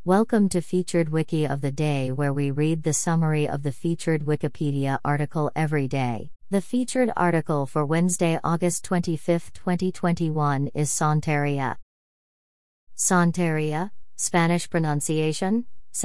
Welcome to Featured Wiki of the Day, where we read the summary of the featured Wikipedia article every day. The featured article for Wednesday, August 25, 2021 is Santeria. Santeria, Spanish pronunciation,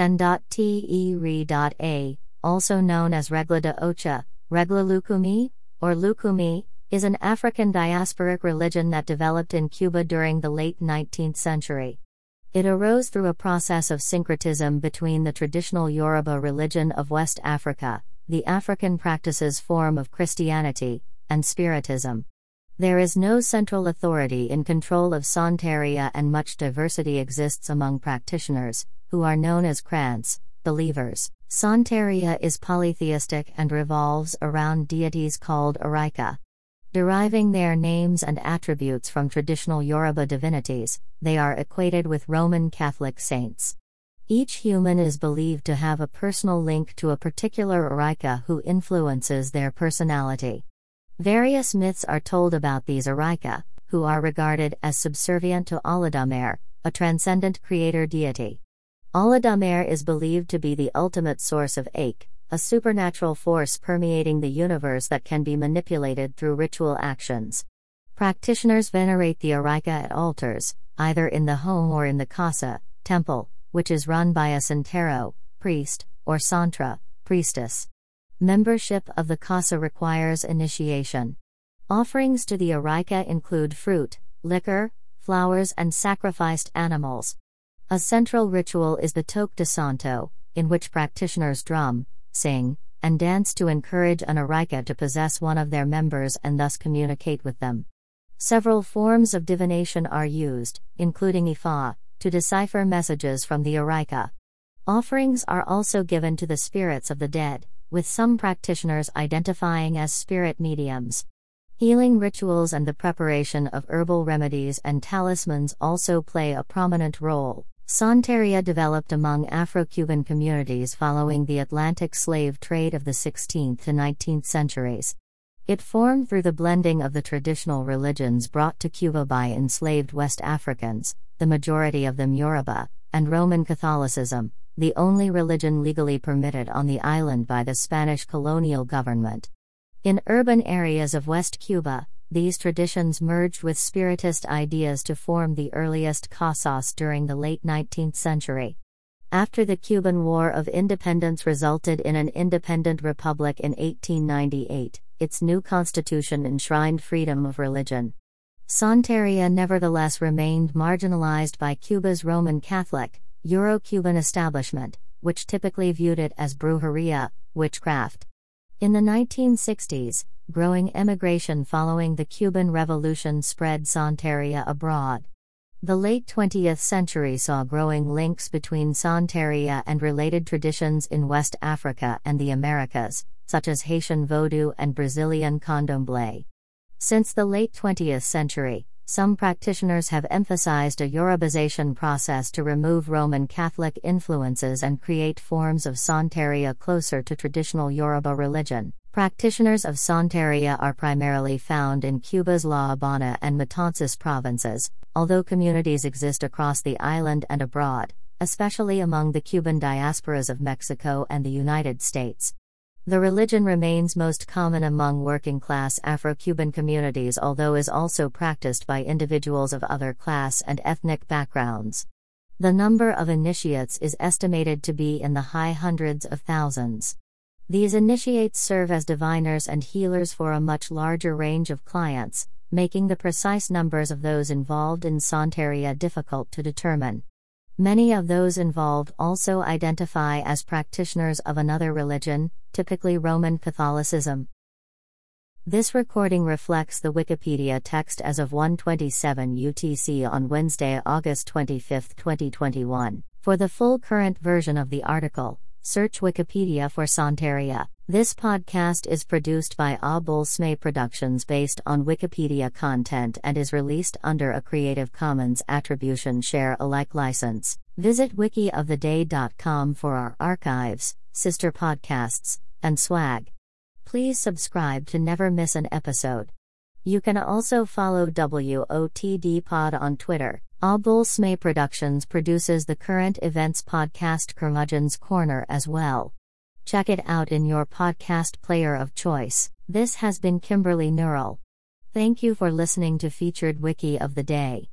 Sen.Te-Re.A, also known as Regla de Ocha, Regla Lucumi, or Lucumi, is an African diasporic religion that developed in Cuba during the late 19th century. It arose through a process of syncretism between the traditional Yoruba religion of West Africa, the African practices form of Christianity, and Spiritism. There is no central authority in control of Santeria, and much diversity exists among practitioners, who are known as Krants, believers. Santeria is polytheistic and revolves around deities called Araika. Deriving their names and attributes from traditional Yoruba divinities, they are equated with Roman Catholic saints. Each human is believed to have a personal link to a particular Araika who influences their personality. Various myths are told about these Araika, who are regarded as subservient to Olodumare, a transcendent creator deity. Olodumare is believed to be the ultimate source of Ake, a supernatural force permeating the universe that can be manipulated through ritual actions. Practitioners venerate the Araika at altars, either in the home or in the casa, temple, which is run by a santero, priest, or santra, priestess. Membership of the casa requires initiation. Offerings to the Araika include fruit, liquor, flowers, and sacrificed animals. A central ritual is the Toque de Santo, in which practitioners drum, sing, and dance to encourage an Araika to possess one of their members and thus communicate with them. Several forms of divination are used, including Ifa, to decipher messages from the Araika. Offerings are also given to the spirits of the dead, with some practitioners identifying as spirit mediums. Healing rituals and the preparation of herbal remedies and talismans also play a prominent role. Santeria developed among Afro-Cuban communities following the Atlantic slave trade of the 16th to 19th centuries. It formed through the blending of the traditional religions brought to Cuba by enslaved West Africans, the majority of them Yoruba, and Roman Catholicism, the only religion legally permitted on the island by the Spanish colonial government. In urban areas of West Cuba, these traditions merged with Spiritist ideas to form the earliest casas during the late 19th century. After the Cuban War of Independence resulted in an independent republic in 1898, its new constitution enshrined freedom of religion. Santeria nevertheless remained marginalized by Cuba's Roman Catholic, Euro-Cuban establishment, which typically viewed it as brujeria, witchcraft. In the 1960s, growing emigration following the Cuban Revolution spread Santeria abroad. The late 20th century saw growing links between Santeria and related traditions in West Africa and the Americas, such as Haitian Vodou and Brazilian Candomblé. Since the late 20th century, some practitioners have emphasized a Yorubization process to remove Roman Catholic influences and create forms of Santeria closer to traditional Yoruba religion. Practitioners of Santeria are primarily found in Cuba's La Habana and Matanzas provinces, although communities exist across the island and abroad, especially among the Cuban diasporas of Mexico and the United States. The religion remains most common among working-class Afro-Cuban communities, although is also practiced by individuals of other class and ethnic backgrounds. The number of initiates is estimated to be in the high hundreds of thousands. These initiates serve as diviners and healers for a much larger range of clients, making the precise numbers of those involved in Santeria difficult to determine. Many of those involved also identify as practitioners of another religion, typically Roman Catholicism. This recording reflects the Wikipedia text as of 1:27 UTC on Wednesday, August 25, 2021. For the full current version of the article, search Wikipedia for Santeria. This podcast is produced by Abul Smay Productions based on Wikipedia content and is released under a Creative Commons Attribution Share Alike license. Visit wikioftheday.com for our archives, sister podcasts, and swag. Please subscribe to never miss an episode. You can also follow WOTD Pod on Twitter, Abul Smay Productions produces the current events podcast Curmudgeon's Corner as well. Check it out in your podcast player of choice. This has been Kimberly Neural. Thank you for listening to Featured Wiki of the Day.